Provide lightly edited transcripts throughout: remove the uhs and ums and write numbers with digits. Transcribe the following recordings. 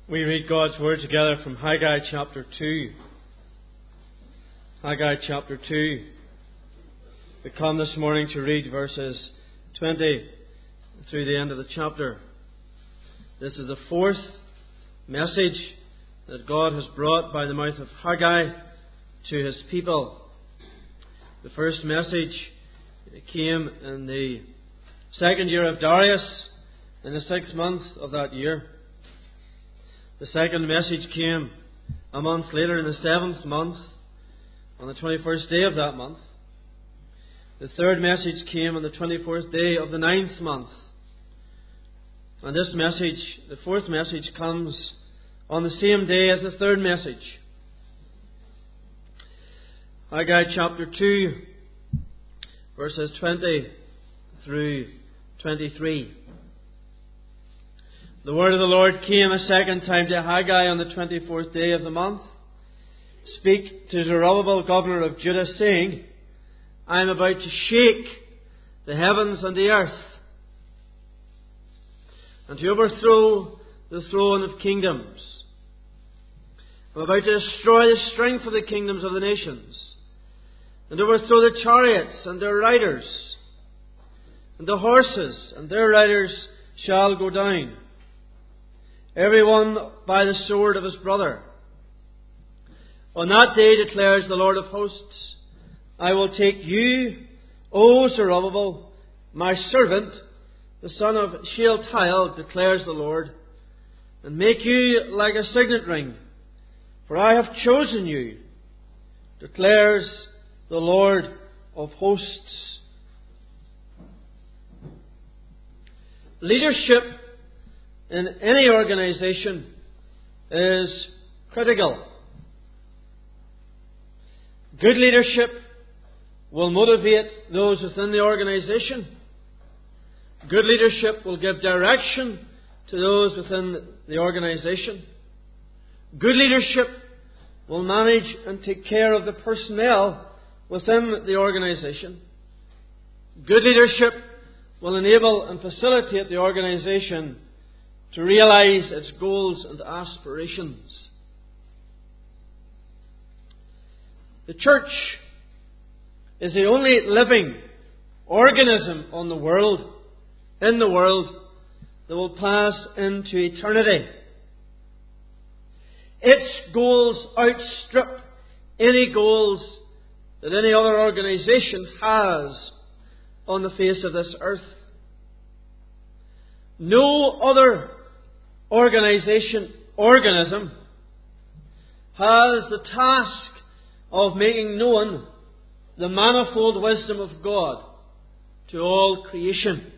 We read God's Word together from Haggai chapter 2. Haggai chapter 2. We come this morning to read verses 20 through the end of the chapter. This is the fourth message that God has brought by the mouth of Haggai to His people. The first message came in the second year of Darius, in the 6th month of that year. The second message came a month later in the 7th month, on the 21st day of that month. The third message came on the 24th day of the 9th month. And this message, the fourth message, comes on the same day as the third message. Haggai chapter 2, verses 20 through 23. The word of the Lord came a second time to Haggai on the 24th day of the month. Speak to Zerubbabel, governor of Judah, saying, I am about to shake the heavens and the earth, and to overthrow the throne of kingdoms. I am about to destroy the strength of the kingdoms of the nations, and overthrow the chariots and their riders, and the horses and their riders shall go down, every one by the sword of his brother. On that day, declares the Lord of hosts, I will take you, O Zerubbabel, my servant, the son of Shealtiel, declares the Lord, and make you like a signet ring, for I have chosen you, declares the Lord of hosts. Leadership in any organization is critical. Good leadership will motivate those within the organization. Good leadership will give direction to those within the organization. Good leadership will manage and take care of the personnel within the organization. Good leadership will enable and facilitate the organization to realize its goals and aspirations. The church is the only living organism in the world that will pass into eternity. Its goals outstrip any goals that any other organization has on the face of this earth. No other organism has the task of making known the manifold wisdom of God to all creation.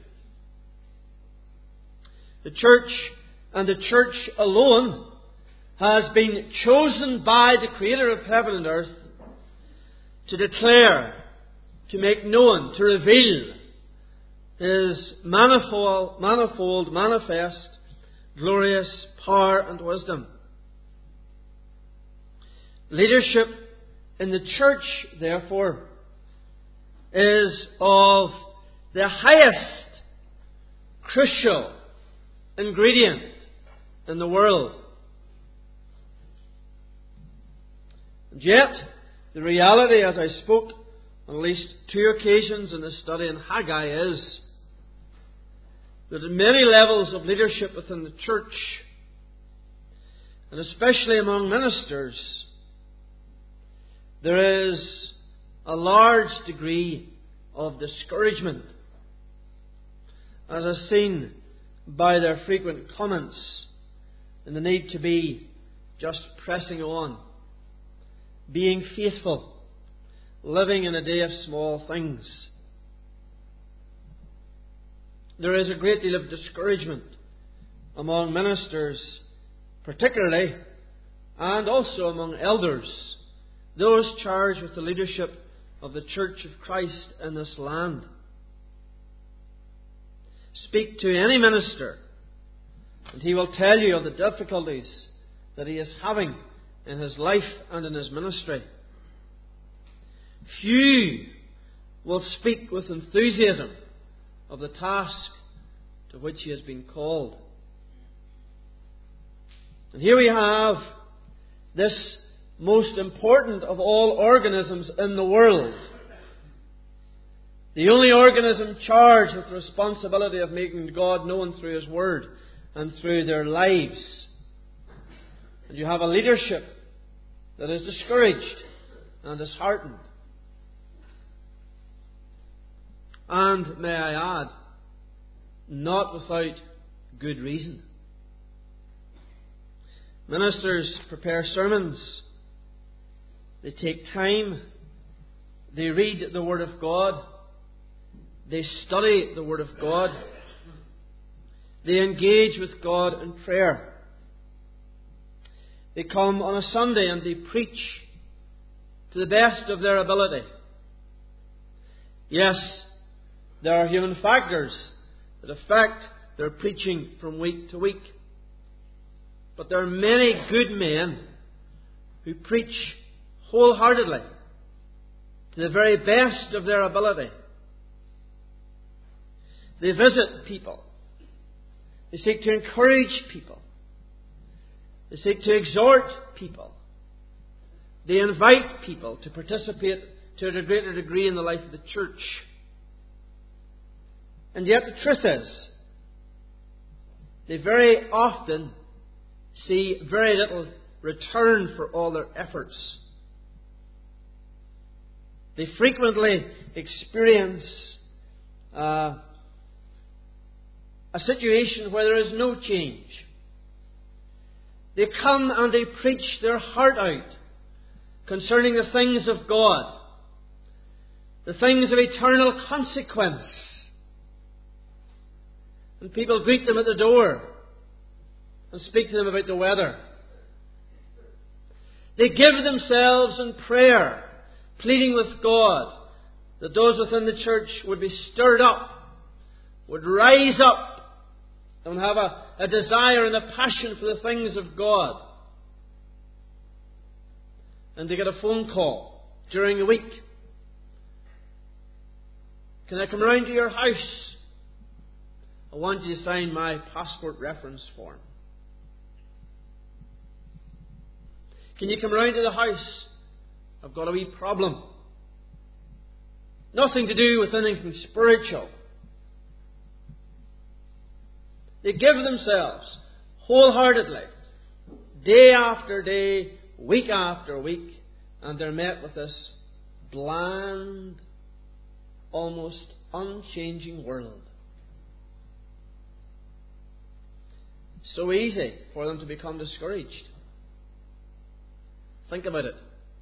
The church, and the church alone, has been chosen by the Creator of heaven and earth to declare, to make known, to reveal His manifold, manifest, glorious power and wisdom. Leadership in the church, therefore, is of the highest crucial ingredient in the world. And yet, the reality, as I spoke on at least 2 occasions in this study in Haggai, is that at many levels of leadership within the church, and especially among ministers, there is a large degree of discouragement, as is seen by their frequent comments and the need to be just pressing on, being faithful, living in a day of small things. There is a great deal of discouragement among ministers, particularly, and also among elders, those charged with the leadership of the Church of Christ in this land. Speak to any minister, and he will tell you of the difficulties that he is having in his life and in his ministry. Few will speak with enthusiasm of the task to which he has been called. And here we have this most important of all organisms in the world. The only organism charged with the responsibility of making God known through His Word and through their lives. And you have a leadership that is discouraged and disheartened. And, may I add, not without good reason. Ministers prepare sermons. They take time. They read the Word of God. They study the Word of God. They engage with God in prayer. They come on a Sunday and they preach to the best of their ability. Yes, there are human factors that affect their preaching from week to week. But there are many good men who preach wholeheartedly to the very best of their ability. They visit people. They seek to encourage people. They seek to exhort people. They invite people to participate to a greater degree in the life of the church. And yet the truth is, they very often see very little return for all their efforts. They frequently experience a situation where there is no change. They come and they preach their heart out concerning the things of God, the things of eternal consequence. And people greet them at the door and speak to them about the weather. They give themselves in prayer, pleading with God that those within the church would be stirred up, would rise up, and have a desire and a passion for the things of God. And they get a phone call during the week. Can I come round to your house? I want you to sign my passport reference form. Can you come round to the house? I've got a wee problem. Nothing to do with anything spiritual. They give themselves wholeheartedly, day after day, week after week, and they're met with this bland, almost unchanging world. It's so easy for them to become discouraged. Think about it.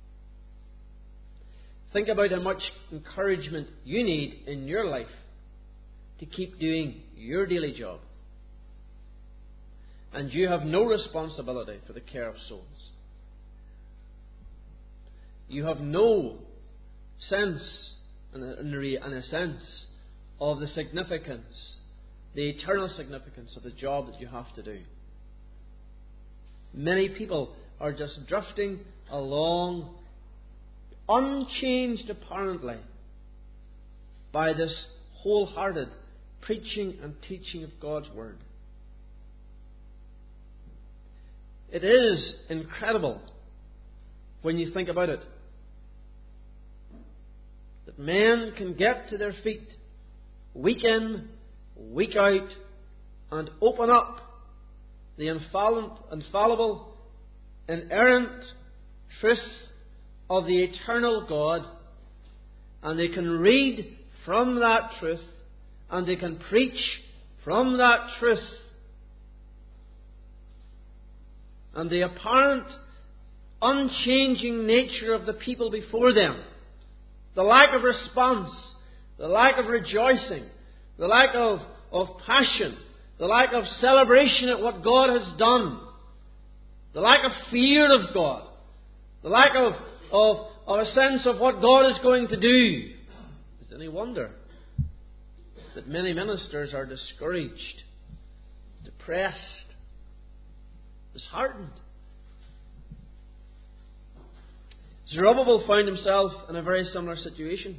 Think about how much encouragement you need in your life to keep doing your daily job. And you have no responsibility for the care of souls. You have no sense, in a sense, of the significance, the eternal significance of the job that you have to do. Many people are just drifting along, unchanged apparently, by this wholehearted preaching and teaching of God's Word. It is incredible when you think about it, that men can get to their feet week in, week out, and open up the infallible, inerrant truth of the eternal God, and they can read from that truth, and they can preach from that truth. And the apparent unchanging nature of the people before them, the lack of response, the lack of rejoicing, the lack of passion, the lack of celebration at what God has done, the lack of fear of God, the lack of a sense of what God is going to do. Is it any wonder that many ministers are discouraged, depressed, disheartened? Zerubbabel found himself in a very similar situation.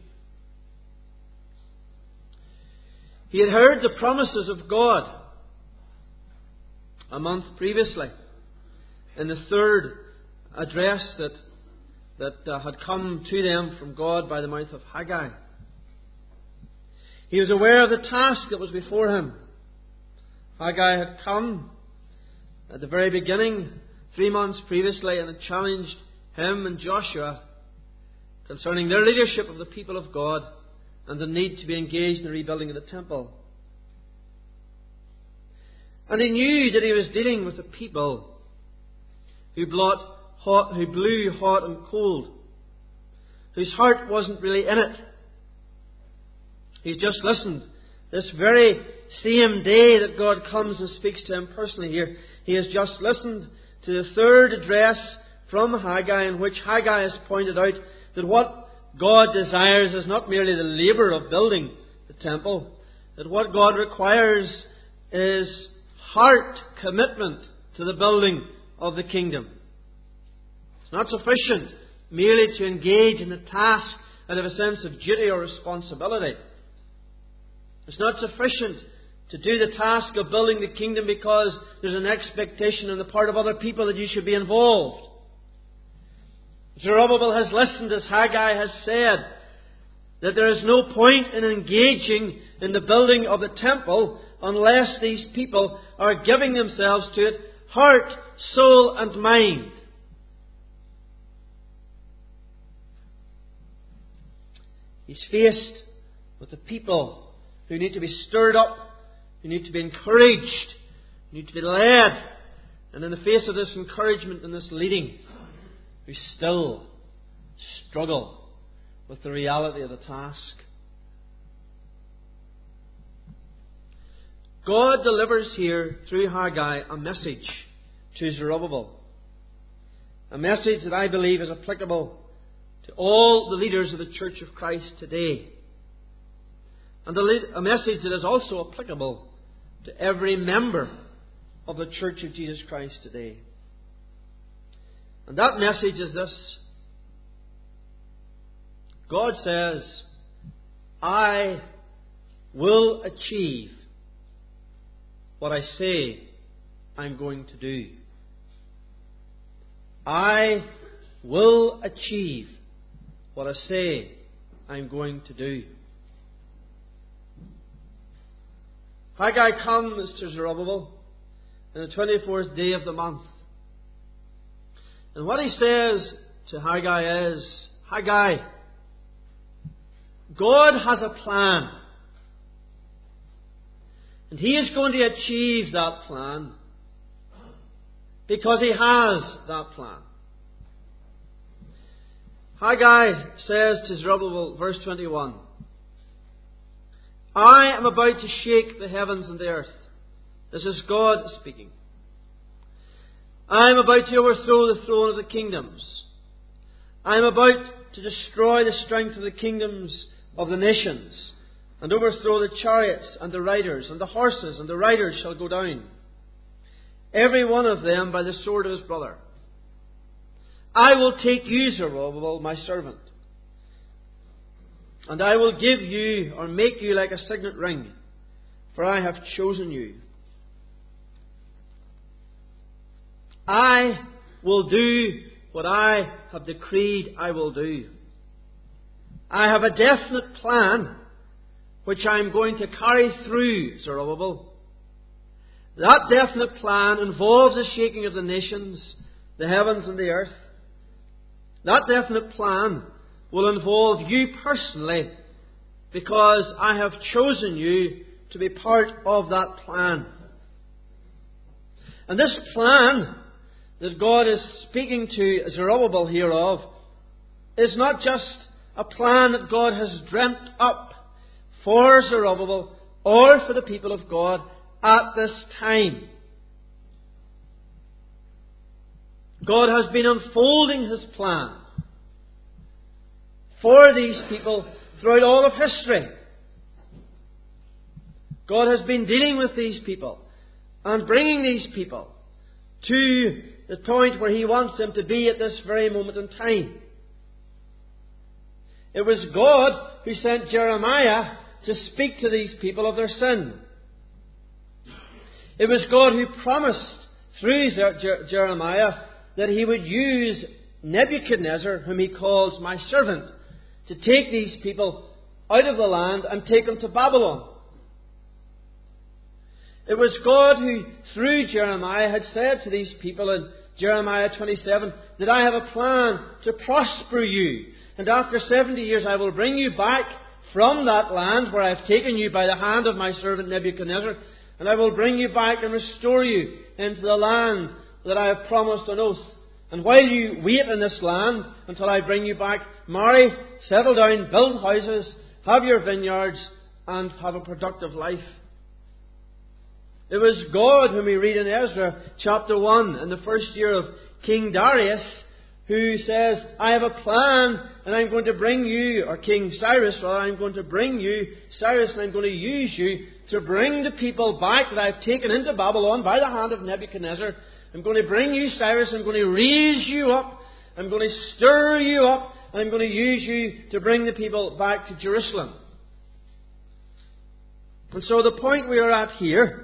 He had heard the promises of God a month previously. in the third address that had come to them from God by the mouth of Haggai. He was aware of the task that was before him. Haggai had come at the very beginning, 3 months previously, and had challenged him and Joshua concerning their leadership of the people of God and the need to be engaged in the rebuilding of the temple. And he knew that he was dealing with a people who blew hot and cold, whose heart wasn't really in it. He's just listened. This very same day that God comes and speaks to him personally here, he has just listened to the third address from Haggai, in which Haggai has pointed out that what God desires is not merely the labour of building the temple, that what God requires is heart commitment to the building of the kingdom. It's not sufficient merely to engage in the task out of a sense of duty or responsibility. It's not sufficient to do the task of building the kingdom because there's an expectation on the part of other people that you should be involved. Zerubbabel has listened, as Haggai has said, that there is no point in engaging in the building of the temple unless these people are giving themselves to it, heart, soul and mind. He's faced with the people who need to be stirred up, who need to be encouraged, who need to be led. And in the face of this encouragement and this leading, who still struggle with the reality of the task. God delivers here through Haggai a message to Zerubbabel. A message that I believe is applicable to all the leaders of the Church of Christ today. And a message that is also applicable to every member of the Church of Jesus Christ today. And that message is this. God says, I will achieve what I say I'm going to do. I will achieve what I say I'm going to do. Haggai comes to Zerubbabel on the 24th day of the month. And what he says to Haggai is, Haggai, God has a plan. And He is going to achieve that plan because He has that plan. Haggai says to Zerubbabel, verse 21, I am about to shake the heavens and the earth. This is God speaking. I am about to overthrow the throne of the kingdoms. I am about to destroy the strength of the kingdoms of the nations, and overthrow the chariots and the riders, and the horses and the riders shall go down, every one of them by the sword of his brother. I will take you, Zerubbabel, my servant, and I will give you, or make you like a signet ring, for I have chosen you. I will do what I have decreed I will do. I have a definite plan which I am going to carry through, Zerubbabel. That definite plan involves the shaking of the nations, the heavens and the earth. That definite plan will involve you personally, because I have chosen you to be part of that plan. And this plan that God is speaking to Zerubbabel here of is not just a plan that God has dreamt up for Zerubbabel or for the people of God at this time. God has been unfolding His plan for these people throughout all of history. God has been dealing with these people and bringing these people to the point where He wants them to be at this very moment in time. It was God who sent Jeremiah to speak to these people of their sin. It was God who promised through Jeremiah that he would use Nebuchadnezzar, whom he calls my servant, to take these people out of the land and take them to Babylon. It was God who, through Jeremiah, had said to these people in Jeremiah 27, that I have a plan to prosper you, and after 70 years I will bring you back from that land where I have taken you by the hand of my servant Nebuchadnezzar, and I will bring you back and restore you into the land that I have promised on oath. And while you wait in this land until I bring you back, marry, settle down, build houses, have your vineyards, and have a productive life. It was God, whom we read in Ezra chapter 1, in the first year of King Darius, who says, I have a plan, and I'm going to bring you, or King Cyrus, rather, I'm going to bring you, Cyrus, and I'm going to use you to bring the people back that I've taken into Babylon by the hand of Nebuchadnezzar. I'm going to bring you, Cyrus, I'm going to raise you up, I'm going to stir you up, and I'm going to use you to bring the people back to Jerusalem. And so the point we are at here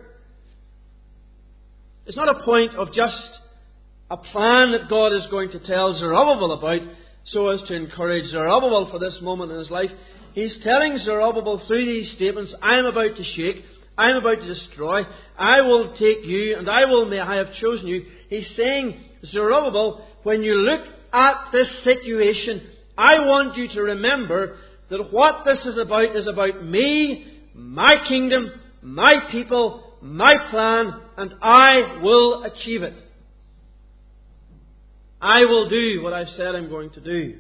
is not a point of just a plan that God is going to tell Zerubbabel about so as to encourage Zerubbabel for this moment in his life. He's telling Zerubbabel through these statements, I am about to shake, I am about to destroy, I will take you, and I have chosen you. He's saying, Zerubbabel, when you look at this situation, I want you to remember that what this is about me, my kingdom, my people, my plan, and I will achieve it. I will do what I've said I'm going to do.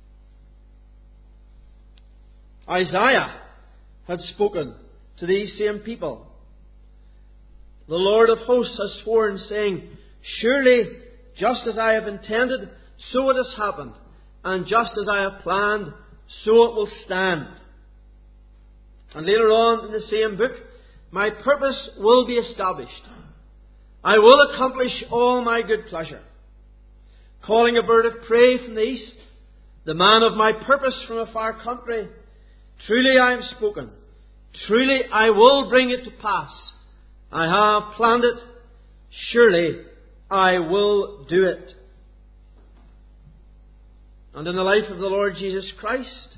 Isaiah had spoken to these same people. The Lord of hosts has sworn, saying, surely, just as I have intended, so it has happened, and just as I have planned, so it will stand. And later on in the same book, my purpose will be established. I will accomplish all my good pleasure. Calling a bird of prey from the east, the man of my purpose from a far country, truly I have spoken. Truly I will bring it to pass. I have planned it. Surely I will do it. And in the life of the Lord Jesus Christ,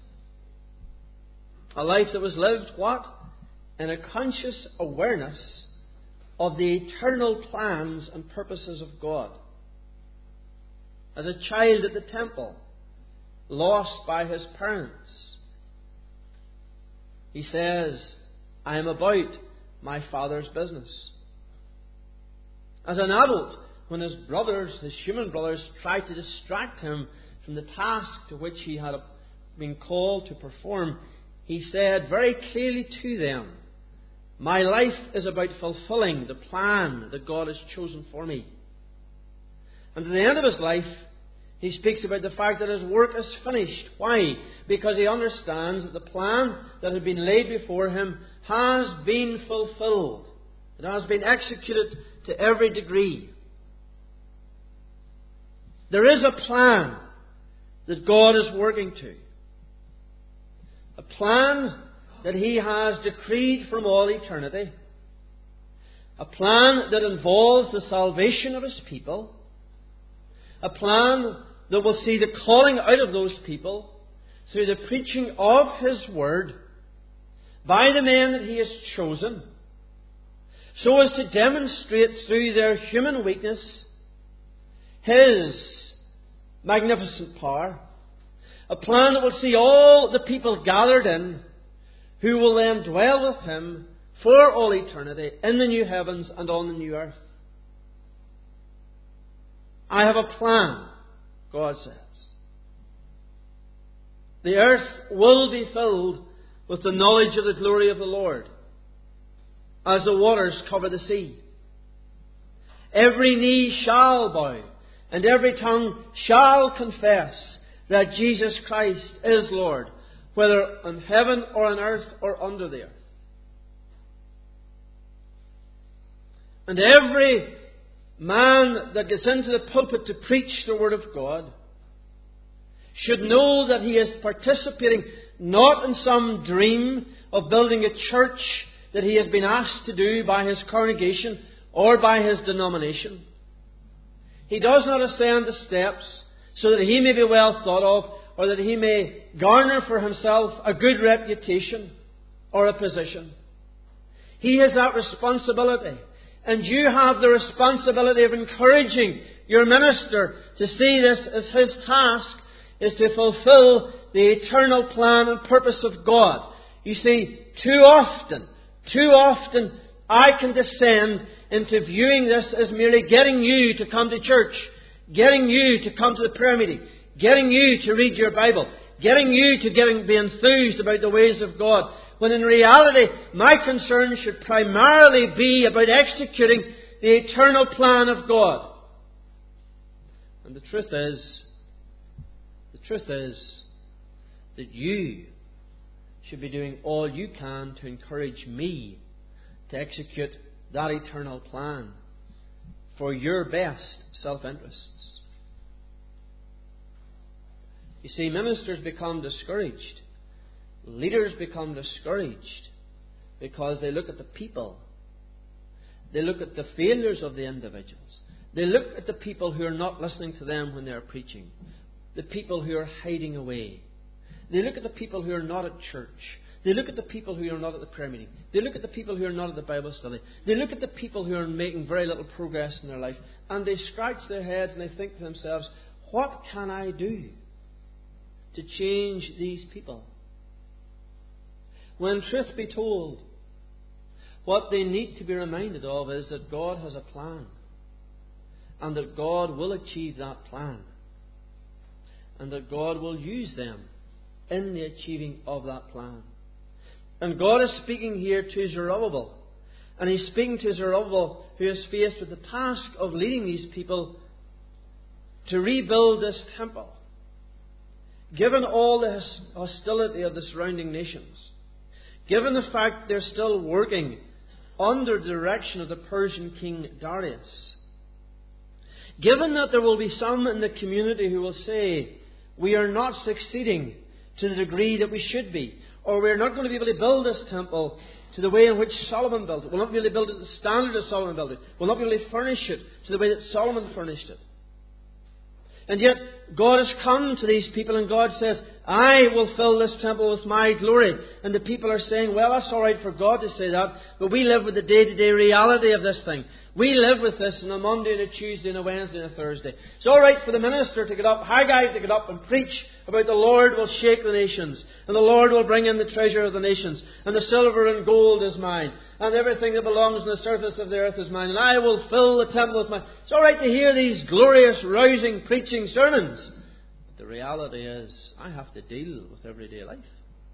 a life that was lived, what? In a conscious awareness of the eternal plans and purposes of God. As a child at the temple, lost by his parents, he says, I am about my Father's business. As an adult, when his brothers, his human brothers, tried to distract him from the task to which he had been called to perform, he said very clearly to them, my life is about fulfilling the plan that God has chosen for me. And at the end of his life, he speaks about the fact that his work is finished. Why? Because he understands that the plan that had been laid before him has been fulfilled. It has been executed to every degree. There is a plan that God is working to. A plan that He has decreed from all eternity. A plan that involves the salvation of His people. A plan that will see the calling out of those people through the preaching of His Word by the men that He has chosen, so as to demonstrate through their human weakness His magnificent power. A plan that will see all the people gathered in, who will then dwell with Him for all eternity in the new heavens and on the new earth. I have a plan, God says. The earth will be filled with the knowledge of the glory of the Lord, as the waters cover the sea. Every knee shall bow, and every tongue shall confess that Jesus Christ is Lord, whether on heaven or on earth or under the earth. And every man that gets into the pulpit to preach the Word of God should know that he is participating not in some dream of building a church that he has been asked to do by his congregation or by his denomination. He does not ascend the steps so that he may be well thought of, or that he may garner for himself a good reputation or a position. He has that responsibility. And you have the responsibility of encouraging your minister to see this as his task is to fulfill the eternal plan and purpose of God. You see, too often, I can descend into viewing this as merely getting you to come to church, getting you to come to the prayer meeting, getting you to read your Bible, getting you to be enthused about the ways of God, when in reality my concern should primarily be about executing the eternal plan of God. And the truth is that you should be doing all you can to encourage me to execute that eternal plan for your best self-interests. You see, ministers become discouraged. Leaders become discouraged because they look at the people. They look at the failures of the individuals. They look at the people who are not listening to them when they are preaching. The people who are hiding away. They look at the people who are not at church. They look at the people who are not at the prayer meeting. They look at the people who are not at the Bible study. They look at the people who are making very little progress in their life. And they scratch their heads and they think to themselves, what can I do to change these people? When truth be told, what they need to be reminded of is that God has a plan. And that God will achieve that plan. And that God will use them in the achieving of that plan. And God is speaking here to Zerubbabel. And He's speaking to Zerubbabel, who is faced with the task of leading these people to rebuild this temple. Given all the hostility of the surrounding nations, given the fact they're still working under the direction of the Persian king Darius, given that there will be some in the community who will say, we are not succeeding to the degree that we should be, or we're not going to be able to build this temple to the way in which Solomon built it. We'll not be able to build it to the standard that Solomon built it. We'll not be able to furnish it to the way that Solomon furnished it. And yet, God has come to these people and God says, I will fill this temple with my glory. And the people are saying, well, that's all right for God to say that, but we live with the day-to-day reality of this thing. We live with this on a Monday and a Tuesday and a Wednesday and a Thursday. It's all right for the minister to get up, Haggai to get up and preach about the Lord will shake the nations, and the Lord will bring in the treasure of the nations, and the silver and gold is mine, and everything that belongs on the surface of the earth is mine, and I will fill the temple with mine. It's all right to hear these glorious, rousing, preaching sermons. But the reality is, I have to deal with everyday life.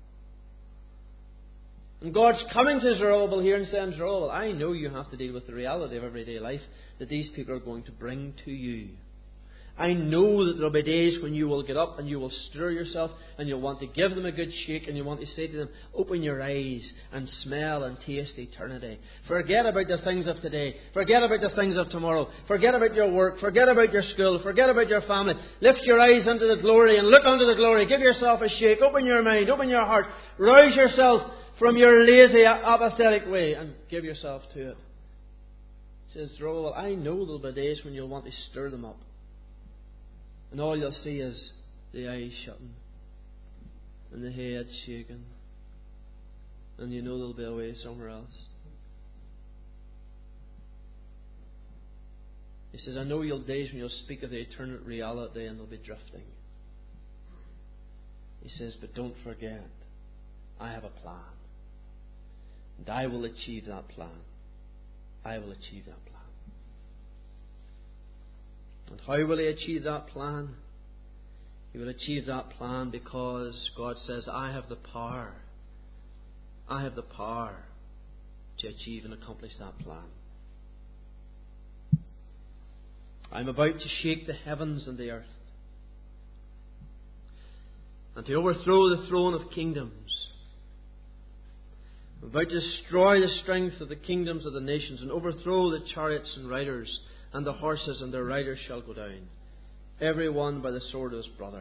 And God's coming to Zerubbabel here and saying, Zerubbabel, I know you have to deal with the reality of everyday life that these people are going to bring to you. I know that there will be days when you will get up and you will stir yourself and you'll want to give them a good shake and you want to say to them, open your eyes and smell and taste eternity. Forget about the things of today. Forget about the things of tomorrow. Forget about your work. Forget about your school. Forget about your family. Lift your eyes unto the glory and look unto the glory. Give yourself a shake. Open your mind. Open your heart. Rouse yourself from your lazy, apathetic way and give yourself to it. It says, Zerubbabel, I know there will be days when you'll want to stir them up. And all you'll see is the eyes shutting and the head shaking. And you know they'll be away somewhere else. He says, I know you'll days when you'll speak of the eternal reality and they'll be drifting. He says, but don't forget, I have a plan. And I will achieve that plan. I will achieve that plan. And how will He achieve that plan? He will achieve that plan because God says, I have the power. I have the power to achieve and accomplish that plan. I'm about to shake the heavens and the earth and to overthrow the throne of kingdoms. I'm about to destroy the strength of the kingdoms of the nations and overthrow the chariots and riders, and the horses and their riders shall go down, every one by the sword of his brother.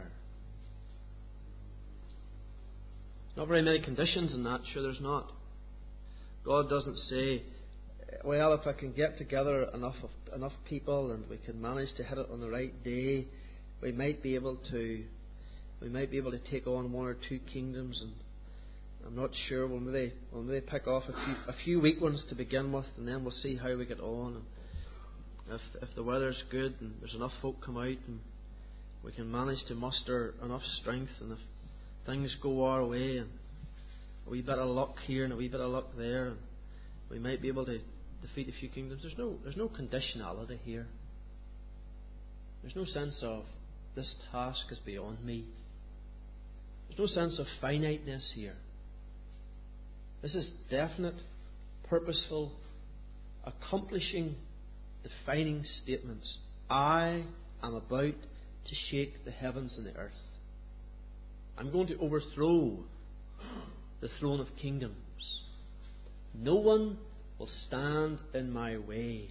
Not very many conditions in that, sure there's not. God doesn't say well, if I can get together enough people and we can manage to hit it on the right day, we might be able to take on one or two kingdoms, and I'm not sure. We'll maybe pick off a few weak ones to begin with, and then we'll see how we get on. And if the weather's good and there's enough folk come out, and we can manage to muster enough strength, and if things go our way, and a wee bit of luck here and a wee bit of luck there, and we might be able to defeat a few kingdoms. There's no conditionality here. There's no sense of this task is beyond me. There's no sense of finiteness here. This is definite, purposeful, accomplishing, defining statements. I am about to shake the heavens and the earth. I'm going to overthrow the throne of kingdoms. No one will stand in my way.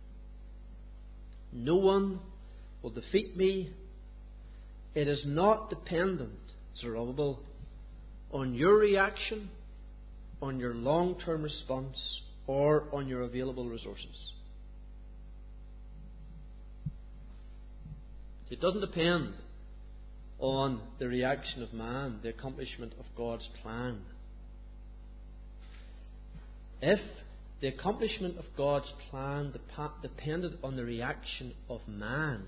No one will defeat me. It is not dependent, Zerubbabel, on your reaction, on your long-term response, or on your available resources. It doesn't depend on the reaction of man, the accomplishment of God's plan. If the accomplishment of God's plan depended on the reaction of man,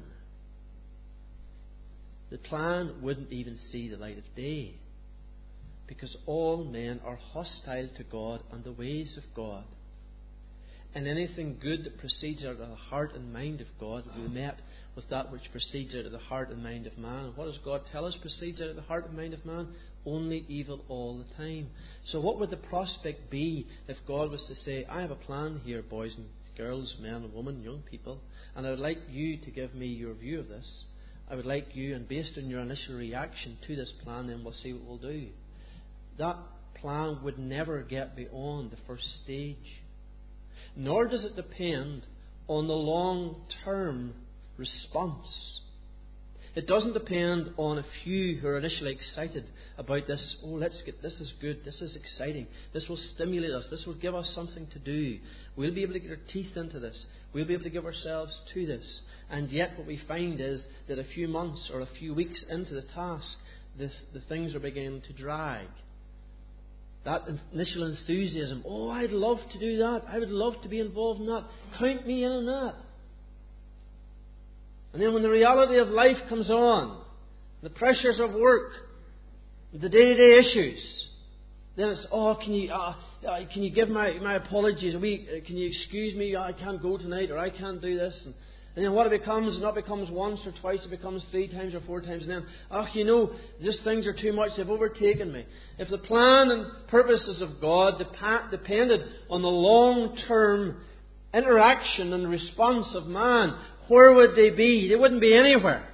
the plan wouldn't even see the light of day, because all men are hostile to God and the ways of God. And anything good that proceeds out of the heart and mind of God will be met with that which proceeds out of the heart and mind of man. And what does God tell us proceeds out of the heart and mind of man? Only evil all the time. So what would the prospect be if God was to say, I have a plan here, boys and girls, men and women, young people, and I would like you to give me your view of this. I would like you, and based on your initial reaction to this plan, then we'll see what we'll do. That plan would never get beyond the first stage. Nor does it depend on the long-term response. It doesn't depend on a few who are initially excited about this. Oh, let's get this is good, this is exciting, this will stimulate us, this will give us something to do. We'll be able to get our teeth into this. We'll be able to give ourselves to this. And yet what we find is that a few months or a few weeks into the task, the things are beginning to drag. That initial enthusiasm, oh, I'd love to do that. I would love to be involved in that. Count me in on that. And then when the reality of life comes on, the pressures of work, the day-to-day issues, then it's, oh, can you give my apologies? Can you excuse me? I can't go tonight, or I can't do this. And then what it becomes, not becomes once or twice, it becomes 3 times or 4 times. And then, just things are too much, they've overtaken me. If the plan and purposes of God depended on the long-term interaction and response of man, where would they be? They wouldn't be anywhere.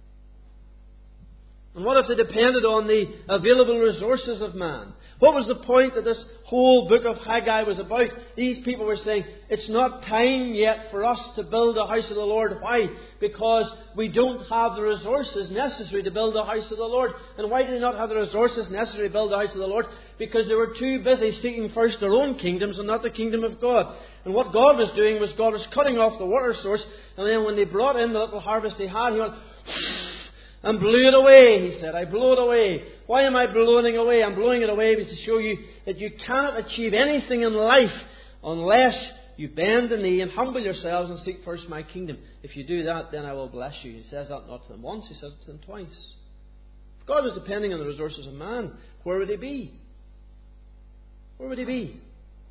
And what if they depended on the available resources of man? What was the point that this whole book of Haggai was about? These people were saying, it's not time yet for us to build a house of the Lord. Why? Because we don't have the resources necessary to build a house of the Lord. And why did they not have the resources necessary to build a house of the Lord? Because they were too busy seeking first their own kingdoms and not the kingdom of God. And what God was doing was God was cutting off the water source. And then when they brought in the little harvest they had, He went and blew it away, He said. I blew it away. Why am I blowing it away? I'm blowing it away to show you that you cannot achieve anything in life unless you bend the knee and humble yourselves and seek first my kingdom. If you do that, then I will bless you. He says that not to them once, He says it to them twice. If God was depending on the resources of man, where would He be? Where would He be?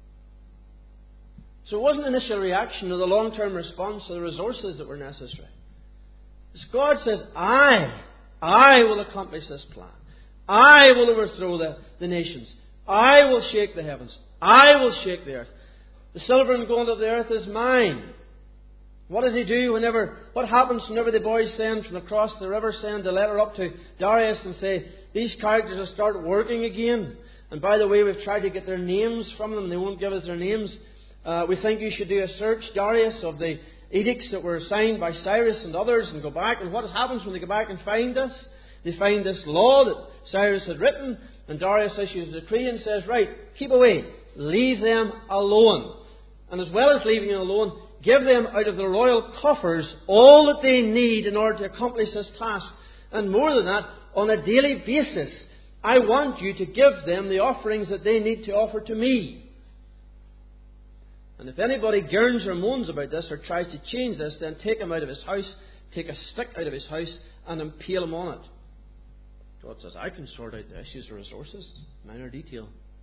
So it wasn't initial reaction or the long-term response or the resources that were necessary. As God says, I will accomplish this plan. I will overthrow the nations. I will shake the heavens. I will shake the earth. The silver and gold of the earth is mine. What does He do what happens whenever the boys send from across the river, send a letter up to Darius and say, these characters will start working again. And by the way, we've tried to get their names from them. They won't give us their names. We think you should do a search, Darius, of the edicts that were signed by Cyrus and others and go back. And what happens when they go back and find this? They find this law that Cyrus had written, and Darius issues a decree and says, right, keep away, leave them alone. And as well as leaving them alone, give them out of the royal coffers all that they need in order to accomplish this task. And more than that, on a daily basis, I want you to give them the offerings that they need to offer to me. And if anybody gurns or moans about this or tries to change this, then take him out of his house, take a stick out of his house, and impale him on it. God says, I can sort out the issues of resources. Minor detail.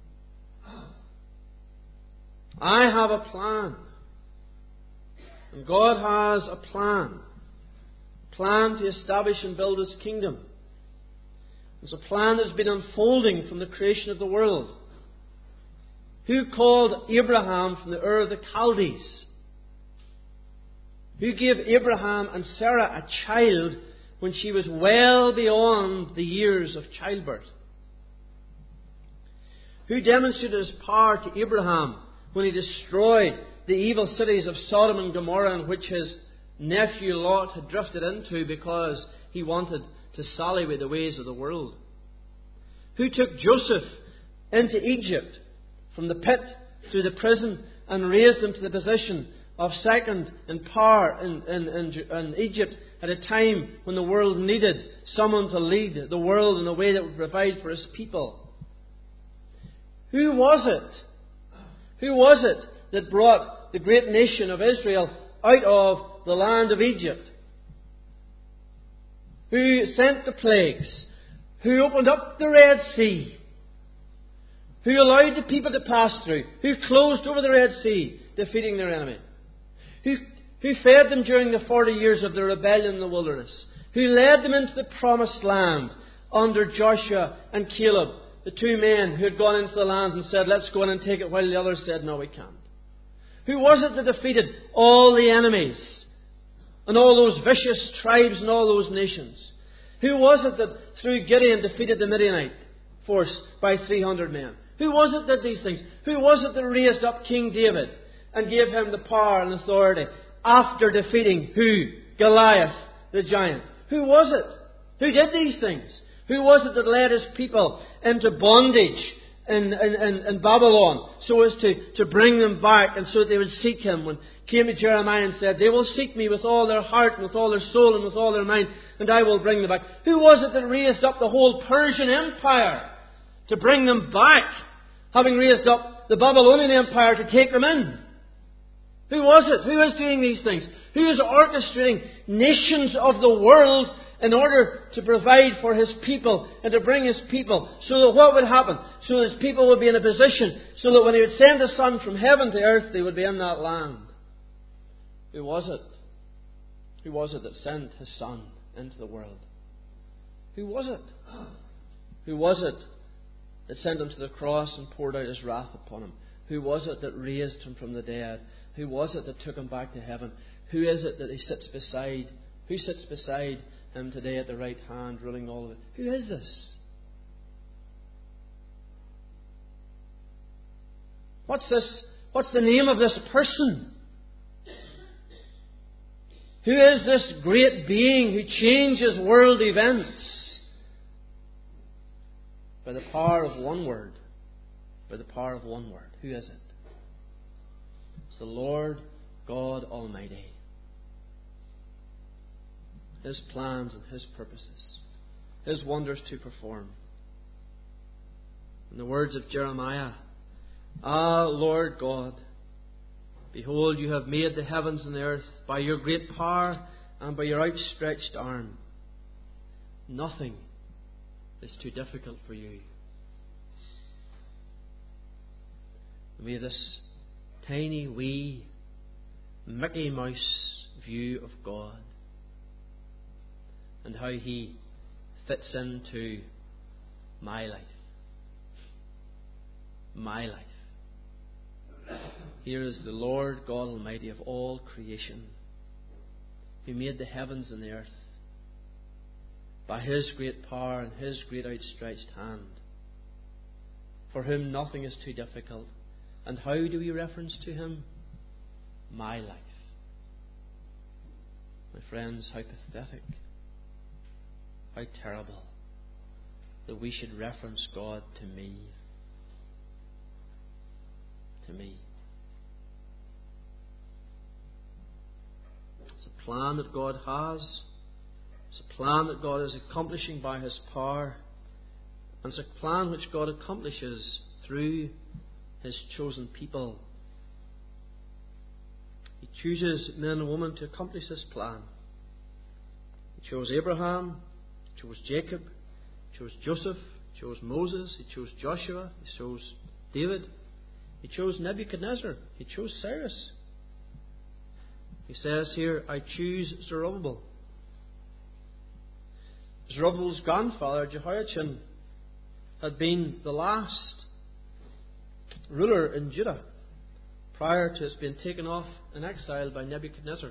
I have a plan. And God has a plan. Plan to establish and build His kingdom. It's a plan that's been unfolding from the creation of the world. Who called Abraham from the Ur of the Chaldees? Who gave Abraham and Sarah a child when she was well beyond the years of childbirth? Who demonstrated His power to Abraham when He destroyed the evil cities of Sodom and Gomorrah, in which his nephew Lot had drifted into because he wanted to sally with the ways of the world? Who took Joseph into Egypt from the pit through the prison and raised him to the position of second in power in Egypt at a time when the world needed someone to lead the world in a way that would provide for His people? Who was it? Who was it that brought the great nation of Israel out of the land of Egypt? Who sent the plagues? Who opened up the Red Sea? Who allowed the people to pass through? Who closed over the Red Sea, defeating their enemy? Who fed them during the 40 years of their rebellion in the wilderness? Who led them into the promised land under Joshua and Caleb, the two men who had gone into the land and said, let's go in and take it, while the others said, no, we can't? Who was it that defeated all the enemies and all those vicious tribes and all those nations? Who was it that through Gideon defeated the Midianite force by 300 men? Who was it that did these things? Who was it that raised up King David and gave him the power and authority after defeating who? Goliath, the giant. Who was it? Who did these things? Who was it that led His people into bondage in Babylon so as to bring them back and so that they would seek Him? When came to Jeremiah and said, they will seek me with all their heart and with all their soul and with all their mind, and I will bring them back. Who was it that raised up the whole Persian Empire to bring them back, having raised up the Babylonian Empire to take them in? Who was it? Who is doing these things? Who is orchestrating nations of the world in order to provide for His people and to bring His people, so that what would happen? So that His people would be in a position so that when He would send the Son from heaven to earth, they would be in that land. Who was it? Who was it that sent His Son into the world? Who was it? Who was it that sent Him to the cross and poured out His wrath upon Him? Who was it that raised Him from the dead? Who was it that took Him back to heaven? Who is it that He sits beside? Who sits beside Him today at the right hand, ruling all of it? Who is this? What's this? What's the name of this person? Who is this great being who changes world events by the power of one word? By the power of one word. Who is it? It's the Lord God Almighty. His plans and His purposes, His wonders to perform. In the words of Jeremiah, Ah, Lord God, behold, you have made the heavens and the earth by your great power and by your outstretched arm. Nothing is too difficult for you. May this tiny wee Mickey Mouse view of God and how He fits into my life. My life. Here is the Lord God Almighty of all creation, who made the heavens and the earth by His great power and His great outstretched hand, for whom nothing is too difficult. And how do we reference to Him? My life. My friends, how pathetic, how terrible that we should reference God to me. To me. plan that God has. It's a plan that God is accomplishing by His power. And it's a plan which God accomplishes through His chosen people. He chooses men and women to accomplish this plan. He chose Abraham, He chose Jacob, He chose Joseph, He chose Moses, He chose Joshua, He chose David, He chose Nebuchadnezzar, He chose Cyrus. He says here, I choose Zerubbabel. Zerubbabel's grandfather, Jehoiachin, had been the last ruler in Judah prior to its being taken off in exile by Nebuchadnezzar.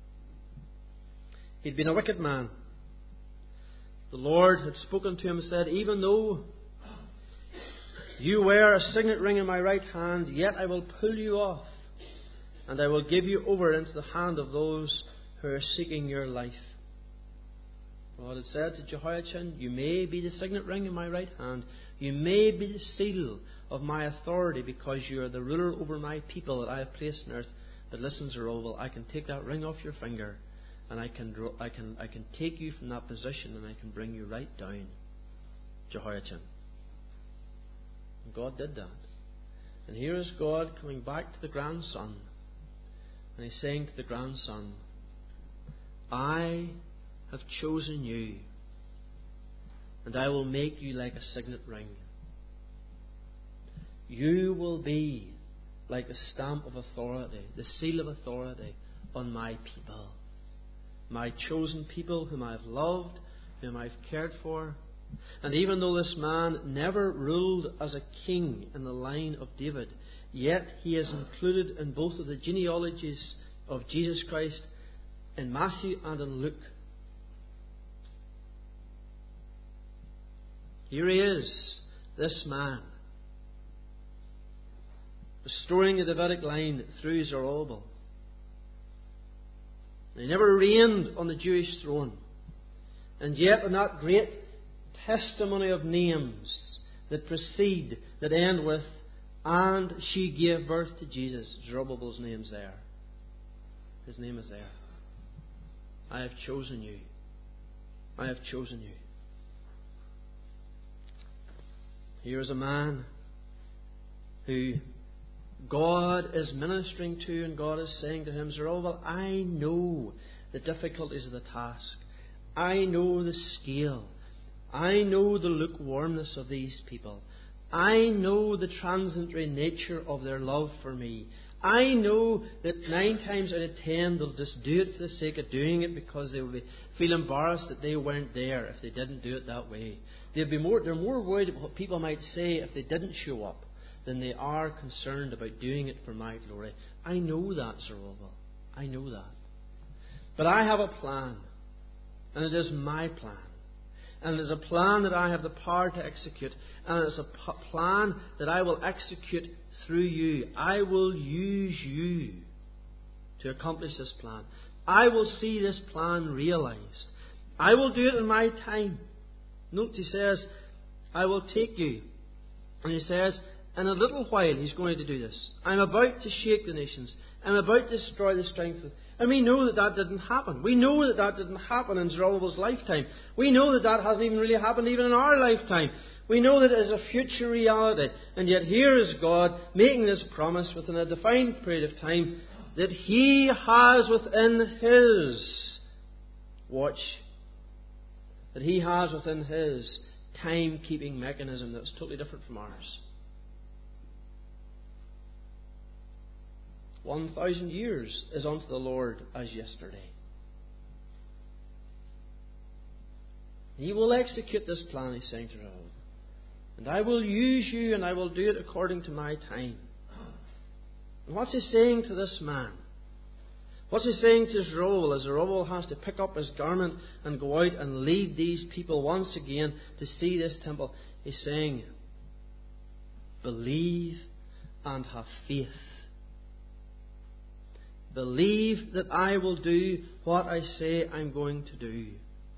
He'd been a wicked man. The Lord had spoken to him and said, even though you wear a signet ring in my right hand, yet I will pull you off, and I will give you over into the hand of those who are seeking your life. God had said to Jehoiachin, you may be the signet ring in my right hand, you may be the seal of my authority because you are the ruler over my people that I have placed on earth. But listen, Zerubbabel, I can take that ring off your finger, and I can take you from that position, and I can bring you right down, Jehoiachin. And God did that. And here is God coming back to the grandson, and He's saying to the grandson, I have chosen you, and I will make you like a signet ring. You will be like the stamp of authority, the seal of authority on my people. My chosen people whom I have loved, whom I have cared for. And even though this man never ruled as a king in the line of David, yet he is included in both of the genealogies of Jesus Christ in Matthew and in Luke. Here he is, this man, restoring the Davidic line through Zerubbabel. He never reigned on the Jewish throne. And yet in that great testimony of names that precede, that end with, and she gave birth to Jesus, Zerubbabel's name's there. His name is there. I have chosen you. I have chosen you. Here is a man who God is ministering to, and God is saying to him, Zerubbabel, I know the difficulties of the task. I know the scale. I know the lukewarmness of these people. I know the transitory nature of their love for me. I know that 9 times out of 10 they'll just do it for the sake of doing it because they will feel embarrassed that they weren't there if they didn't do it that way. They're more worried about what people might say if they didn't show up than they are concerned about doing it for my glory. I know that, Zerubbabel. I know that. But I have a plan, and it is my plan. And it is a plan that I have the power to execute. And it is a plan that I will execute through you. I will use you to accomplish this plan. I will see this plan realized. I will do it in my time. Note, he says, I will take you. And he says, in a little while He's going to do this. I'm about to shake the nations. I'm about to destroy the strength of... And we know that that didn't happen. We know that that didn't happen in Zerubbabel's lifetime. We know that that hasn't even really happened even in our lifetime. We know that it is a future reality. And yet here is God making this promise within a defined period of time that He has within His watch, that He has within His time-keeping mechanism that's totally different from ours. 1,000 years is unto the Lord as yesterday. He will execute this plan, He's saying to Zerubbabel. And I will use you, and I will do it according to my time. And what's He saying to this man? What's He saying to Zerubbabel as Zerubbabel has to pick up his garment and go out and lead these people once again to see this temple? He's saying, believe and have faith. Believe that I will do what I say I'm going to do.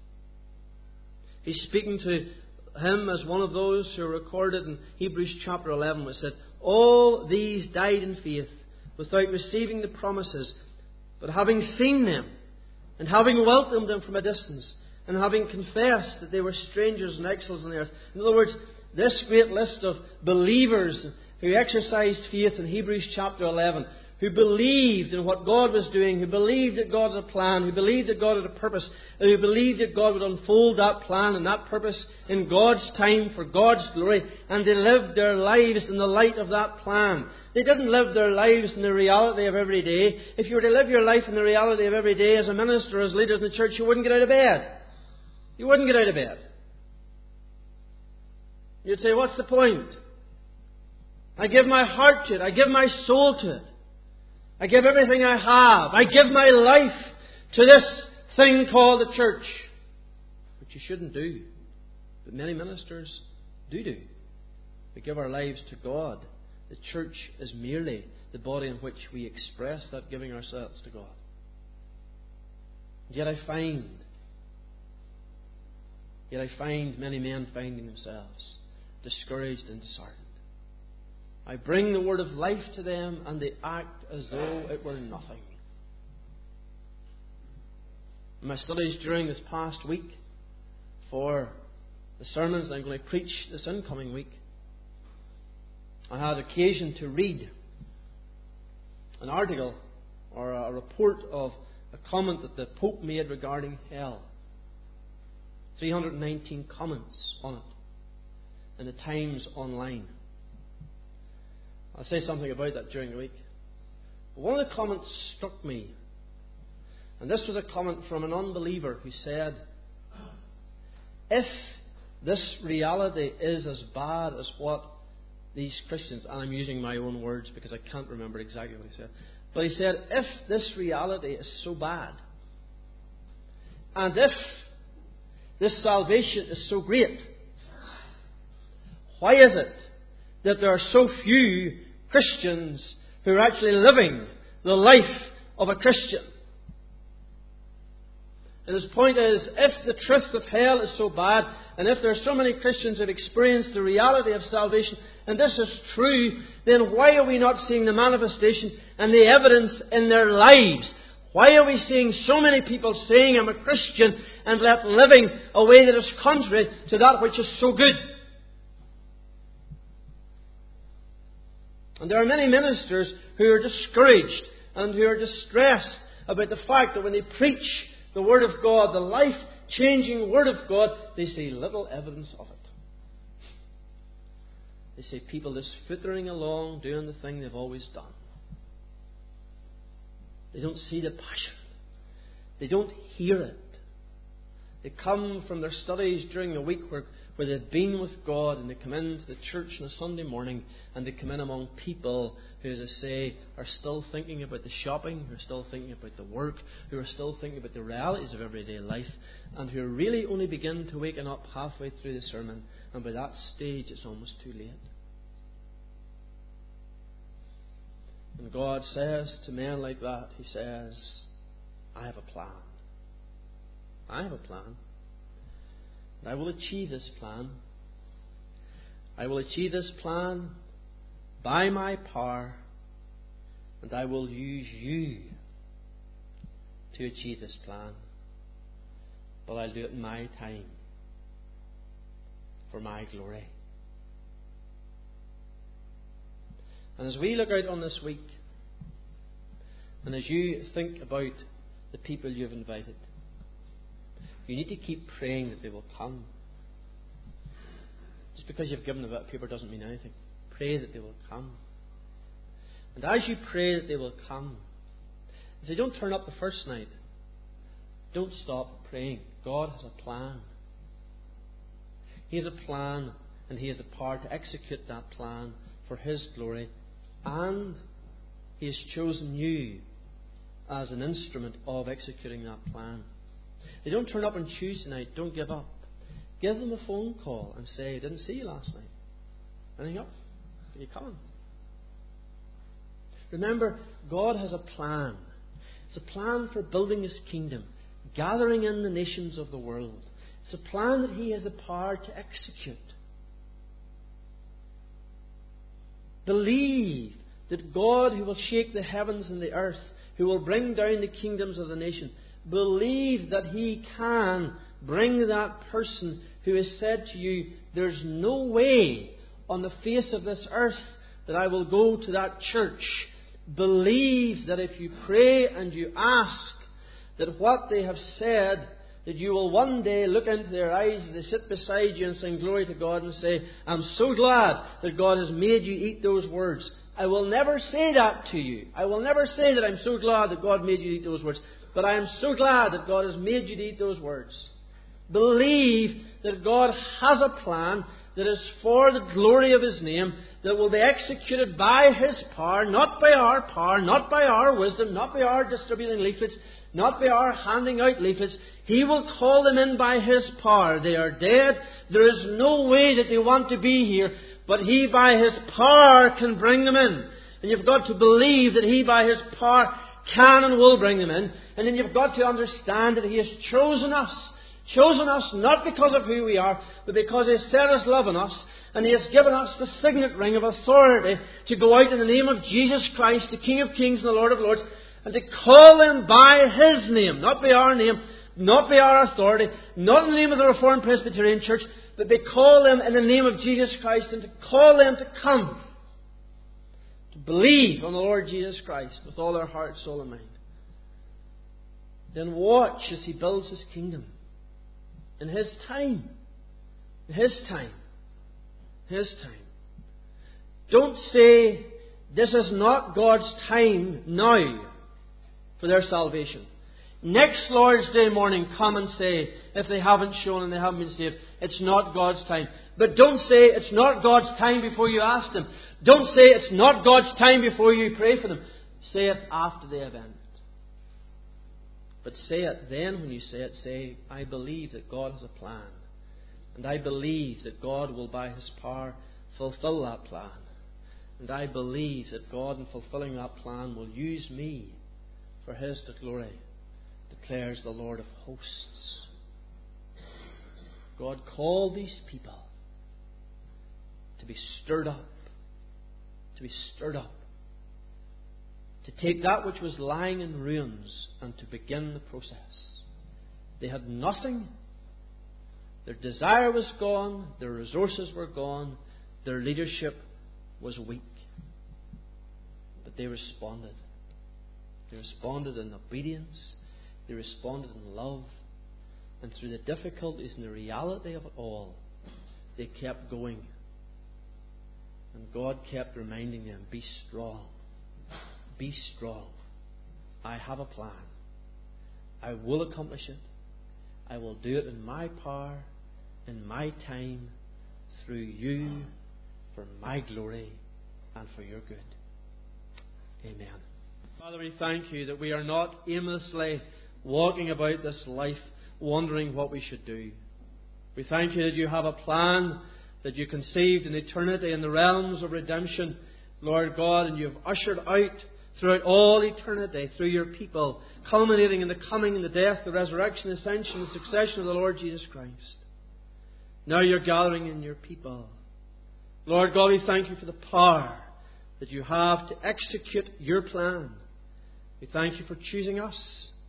He's speaking to him as one of those who are recorded in Hebrews chapter 11, which said, all these died in faith without receiving the promises, but having seen them, and having welcomed them from a distance, and having confessed that they were strangers and exiles on the earth. In other words, this great list of believers who exercised faith in Hebrews chapter 11, who believed in what God was doing, who believed that God had a plan, who believed that God had a purpose, and who believed that God would unfold that plan and that purpose in God's time for God's glory, and they lived their lives in the light of that plan. They didn't live their lives in the reality of every day. If you were to live your life in the reality of every day as a minister, as leaders in the church, you wouldn't get out of bed. You wouldn't get out of bed. You'd say, what's the point? I give my heart to it. I give my soul to it. I give everything I have. I give my life to this thing called the church. Which you shouldn't do. But many ministers do. We give our lives to God. The church is merely the body in which we express that giving ourselves to God. Yet I find many men finding themselves discouraged and disheartened. I bring the word of life to them and they act as though it were nothing. In my studies during this past week for the sermons I'm going to preach this incoming week, I had occasion to read an article or a report of a comment that the Pope made regarding hell. 319 comments on it in the Times Online. I'll say something about that during the week. But one of the comments struck me. And this was a comment from an unbeliever who said, if this reality is as bad as what these Christians, and I'm using my own words because I can't remember exactly what he said, but he said, if this reality is so bad, and if this salvation is so great, why is it that there are so few Christians who are actually living the life of a Christian? And his point is, if the truth of hell is so bad, and if there are so many Christians who have experienced the reality of salvation, and this is true, then why are we not seeing the manifestation and the evidence in their lives? Why are we seeing so many people saying, I'm a Christian, and yet living a way that is contrary to that which is so good? And there are many ministers who are discouraged and who are distressed about the fact that when they preach the Word of God, the life-changing Word of God, they see little evidence of it. They see people just frittering along, doing the thing they've always done. They don't see the passion. They don't hear it. They come from their studies during the week where they've been with God, and they come into the church on a Sunday morning, and they come in among people who, as I say, are still thinking about the shopping, who are still thinking about the work, who are still thinking about the realities of everyday life, and who really only begin to waken up halfway through the sermon, and by that stage it's almost too late. And God says to men like that, He says, I have a plan. I have a plan. And I will achieve this plan. I will achieve this plan by my power, and I will use you to achieve this plan. But I'll do it in my time, for my glory. And as we look out on this week, and as you think about the people you've invited, you need to keep praying that they will come. Just because you've given them a bit of paper doesn't mean anything. Pray that they will come. And as you pray that they will come, if they don't turn up the first night, don't stop praying. God has a plan. He has a plan, and He has the power to execute that plan for His glory. And He has chosen you as an instrument of executing that plan. They don't turn up on Tuesday night, don't give up. Give them a phone call and say, I didn't see you last night. Anything up? Are you coming? Remember, God has a plan. It's a plan for building His kingdom, gathering in the nations of the world. It's a plan that He has the power to execute. Believe that God, who will shake the heavens and the earth, who will bring down the kingdoms of the nation, Believe that He can bring that person who has said to you, there's no way on the face of this earth that I will go to that church. Believe that if you pray and you ask, that what they have said, that you will one day look into their eyes as they sit beside you and sing glory to God and say, I'm so glad that God has made you eat those words. I will never say that to you. I will never say that I'm so glad that God made you eat those words. But I am so glad that God has made you eat those words. Believe that God has a plan that is for the glory of His name, that will be executed by His power, not by our power, not by our wisdom, not by our distributing leaflets, not by our handing out leaflets. He will call them in by His power. They are dead. There is no way that they want to be here, but He by His power can bring them in. And you've got to believe that He by His power can and will bring them in. And then you've got to understand that He has chosen us. Chosen us not because of who we are, but because He has set His love on us. And He has given us the signet ring of authority to go out in the name of Jesus Christ, the King of Kings and the Lord of Lords, and to call them by His name, not by our name, not by our authority, not in the name of the Reformed Presbyterian Church, but they call them in the name of Jesus Christ, and to call them to come, to believe on the Lord Jesus Christ with all their heart, soul and mind. Then watch as He builds His kingdom. In His time. In His time. His time. Don't say, this is not God's time now for their salvation. Next Lord's Day morning, come and say, if they haven't shown and they haven't been saved, it's not God's time. But don't say it's not God's time before you ask Him. Don't say it's not God's time before you pray for them. Say it after the event. But say it then when you say it, say, I believe that God has a plan. And I believe that God will by His power fulfill that plan. And I believe that God in fulfilling that plan will use me for His glory, declares the Lord of hosts. God called these people to be stirred up. To be stirred up. To take that which was lying in ruins and to begin the process. They had nothing. Their desire was gone. Their resources were gone. Their leadership was weak. But they responded. They responded in obedience. They responded in love. And through the difficulties and the reality of it all, they kept going. And God kept reminding them, be strong. Be strong. I have a plan. I will accomplish it. I will do it in my power, in my time, through you, for my glory and for your good. Amen. Father, we thank you that we are not aimlessly walking about this life wondering what we should do. We thank you that you have a plan that you conceived in eternity in the realms of redemption, Lord God, and you have ushered out throughout all eternity through your people, culminating in the coming and the death, the resurrection, the ascension, the succession of the Lord Jesus Christ. Now you're gathering in your people. Lord God, we thank you for the power that you have to execute your plan. We thank you for choosing us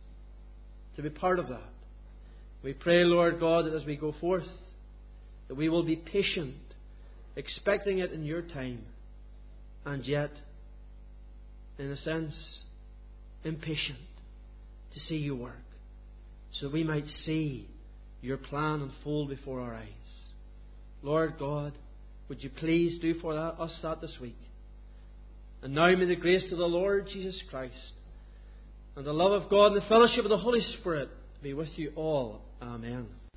to be part of that. We pray, Lord God, that as we go forth, that we will be patient, expecting it in your time, and yet, in a sense, impatient to see you work, so we might see your plan unfold before our eyes. Lord God, would you please do for us that this week? And now may the grace of the Lord Jesus Christ and the love of God and the fellowship of the Holy Spirit be with you all. Amen.